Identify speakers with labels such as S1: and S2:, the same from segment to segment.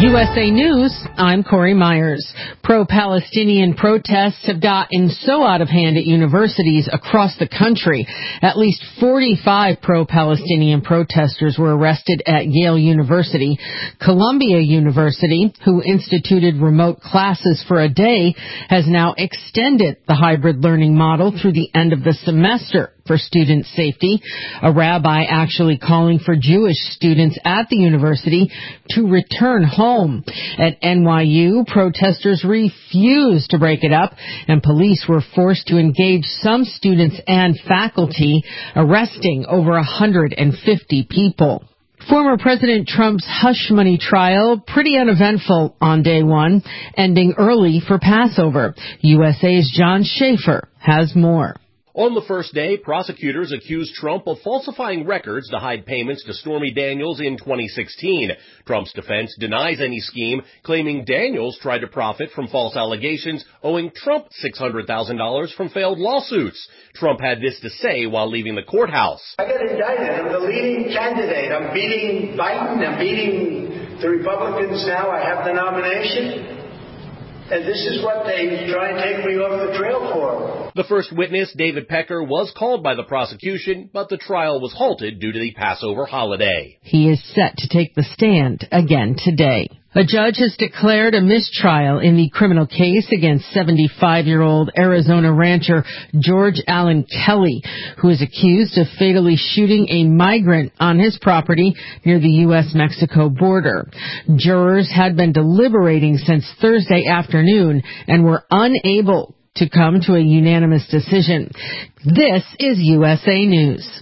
S1: USA News, I'm Corey Myers. Pro-Palestinian protests have gotten so out of hand at universities across the country. At least 45 pro-Palestinian protesters were arrested at Yale University. Columbia University, who instituted remote classes for a day, has now extended the hybrid learning model through the end of the semester for student safety. A rabbi actually calling for Jewish students at the university to return home. At NYU, protesters refused to break it up, and police were forced to engage some students and faculty, arresting over 150 people. Former President Trump's hush money trial, pretty uneventful on day one, ending early for Passover. USA's John Schaefer has more.
S2: On the first day, prosecutors accused Trump of falsifying records to hide payments to Stormy Daniels in 2016. Trump's defense denies any scheme, claiming Daniels tried to profit from false allegations, owing Trump $600,000 from failed lawsuits. Trump had this to say while leaving the courthouse.
S3: I got indicted. I'm the leading candidate. I'm beating Biden. I'm beating the Republicans now. I have the nomination. And this is what they try and take me off the trail for.
S2: The first witness, David Pecker, was called by the prosecution, but the trial was halted due to the Passover holiday.
S1: He is set to take the stand again today. A judge has declared a mistrial in the criminal case against 75-year-old Arizona rancher George Allen Kelly, who is accused of fatally shooting a migrant on his property near the U.S.-Mexico border. Jurors had been deliberating since Thursday afternoon and were unable to come to a unanimous decision. This is USA News.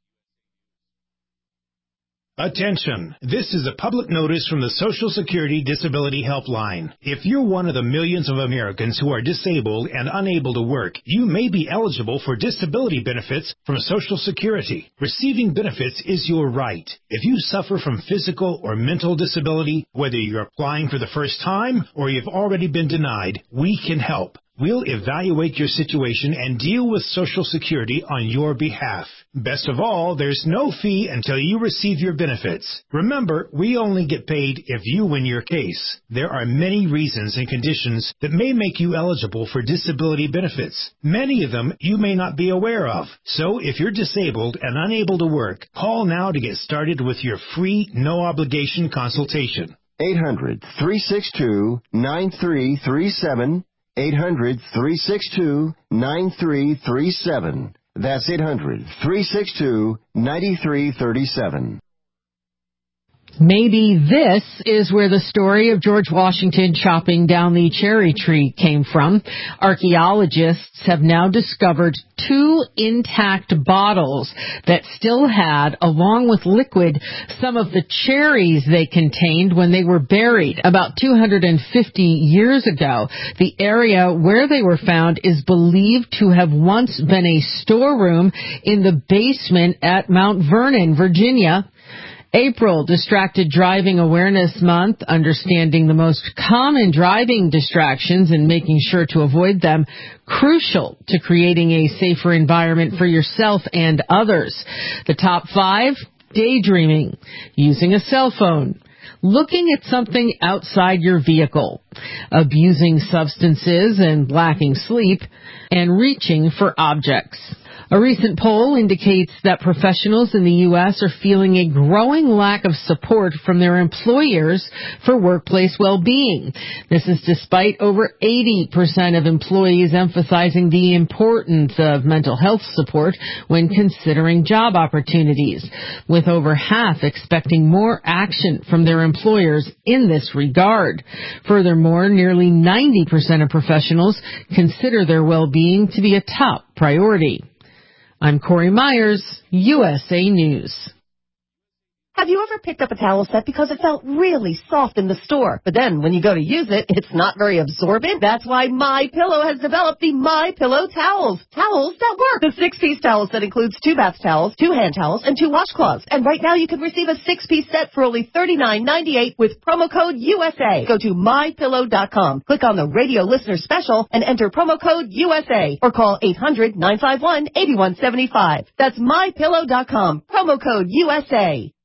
S4: Attention! This is a public notice from the Social Security Disability Helpline. If you're one of the millions of Americans who are disabled and unable to work, you may be eligible for disability benefits from Social Security. Receiving benefits is your right. If you suffer from physical or mental disability, whether you're applying for the first time or you've already been denied, we can help. We'll evaluate your situation and deal with Social Security on your behalf. Best of all, there's no fee until you receive your benefits. Remember, we only get paid if you win your case. There are many reasons and conditions that may make you eligible for disability benefits. Many of them you may not be aware of. So if you're disabled and unable to work, call now to get started with your free, no-obligation consultation.
S5: 800-362-9337. 800-362-9337. That's 800-362-9337.
S1: Maybe this is where the story of George Washington chopping down the cherry tree came from. Archaeologists have now discovered 2 intact bottles that still had, along with liquid, some of the cherries they contained when they were buried about 250 years ago. The area where they were found is believed to have once been a storeroom in the basement at Mount Vernon, Virginia. April, Distracted Driving Awareness Month, understanding the most common driving distractions and making sure to avoid them, crucial to creating a safer environment for yourself and others. The top 5, daydreaming, using a cell phone, looking at something outside your vehicle, abusing substances and lacking sleep, and reaching for objects. A recent poll indicates that professionals in the U.S. are feeling a growing lack of support from their employers for workplace well-being. This is despite over 80% of employees emphasizing the importance of mental health support when considering job opportunities, with over half expecting more action from their employers in this regard. Furthermore, nearly 90% of professionals consider their well-being to be a top priority. I'm Corey Myers, USA News.
S6: Have you ever picked up a towel set because it felt really soft in the store, but then when you go to use it, it's not very absorbent? That's why MyPillow has developed the MyPillow towels. Towels that work. The 6-piece towel set includes 2 bath towels, 2 hand towels, and 2 washcloths. And right now you can receive a 6-piece set for only $39.98 with promo code USA. Go to MyPillow.com, click on the radio listener special, and enter promo code USA, or call 800-951-8175. That's MyPillow.com, promo code USA.